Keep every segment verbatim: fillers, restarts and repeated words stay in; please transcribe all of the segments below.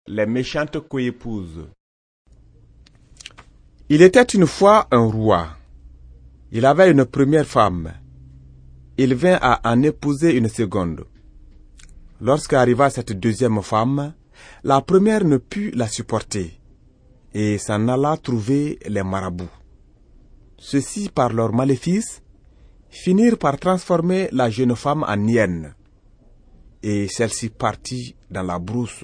Les méchantes coépouses. Il était une fois un roi. Il avait une première femme. Il vint à en épouser une seconde. Lorsqu'arriva cette deuxième femme, la première ne put la supporter et s'en alla trouver les marabouts. Ceux-ci, par leur maléfice, finirent par transformer la jeune femme en hyène, et celle-ci partit dans la brousse.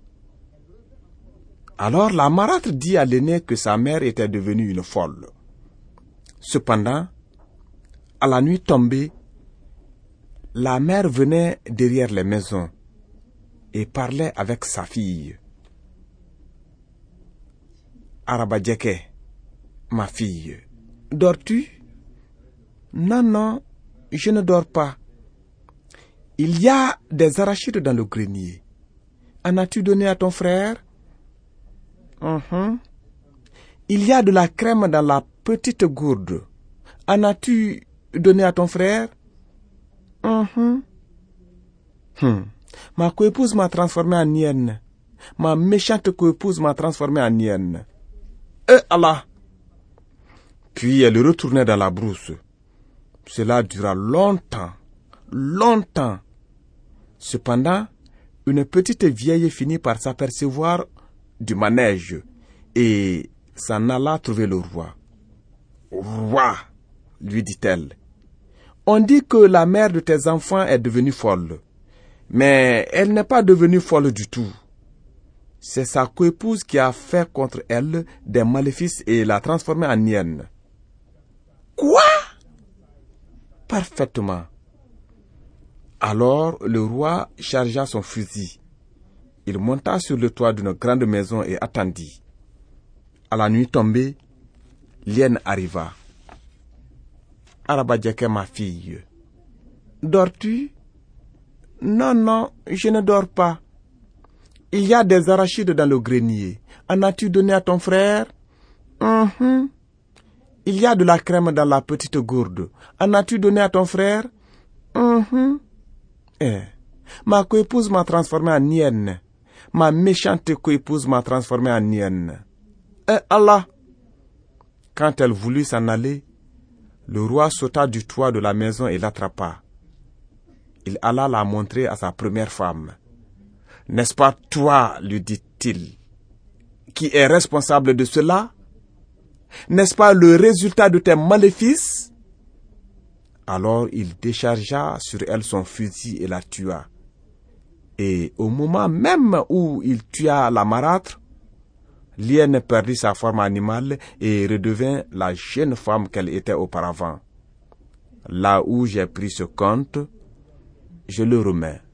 Alors la marâtre dit à l'aîné que sa mère était devenue une folle. Cependant, à la nuit tombée, la mère venait derrière les maisons et parlait avec sa fille. Arabadjeke, ma fille, dors-tu? Non, non, je ne dors pas. Il y a des arachides dans le grenier. En as-tu donné à ton frère? Uh-huh. Il y a de la crème dans la petite gourde. En as-tu donné à ton frère? Uh-huh. Hmm. Ma coépouse m'a transformé en hyène. Ma méchante coépouse m'a transformé en hyène. Eh Allah! Puis elle retournait dans la brousse. Cela dura longtemps, longtemps. Cependant, une petite vieille finit par s'apercevoir du manège et s'en alla trouver le roi. Roi, lui dit-elle, on dit que la mère de tes enfants est devenue folle, mais elle n'est pas devenue folle du tout. C'est sa coépouse qui a fait contre elle des maléfices et l'a transformée en hyène. Quoi? Parfaitement. Alors le roi chargea son fusil. Il monta sur le toit d'une grande maison et attendit. À la nuit tombée, l'hyène arriva. Arabadjeke, ma fille, dors-tu? Non, non, je ne dors pas. Il y a des arachides dans le grenier. En as-tu donné à ton frère? Uh-huh. Il y a de la crème dans la petite gourde. En as-tu donné à ton frère? Uh-huh. Eh, ma coépouse m'a transformé en hyène. Ma méchante coépouse m'a transformé en hyène. Eh Allah! Quand elle voulut s'en aller, le roi sauta du toit de la maison et l'attrapa. Il alla la montrer à sa première femme. N'est-ce pas toi, lui dit-il, qui est responsable de cela? N'est-ce pas le résultat de tes maléfices? Alors il déchargea sur elle son fusil et la tua. Et au moment même où il tua la marâtre, l'hyène perdit sa forme animale et redevint la jeune femme qu'elle était auparavant. Là où j'ai pris ce compte, je le remets.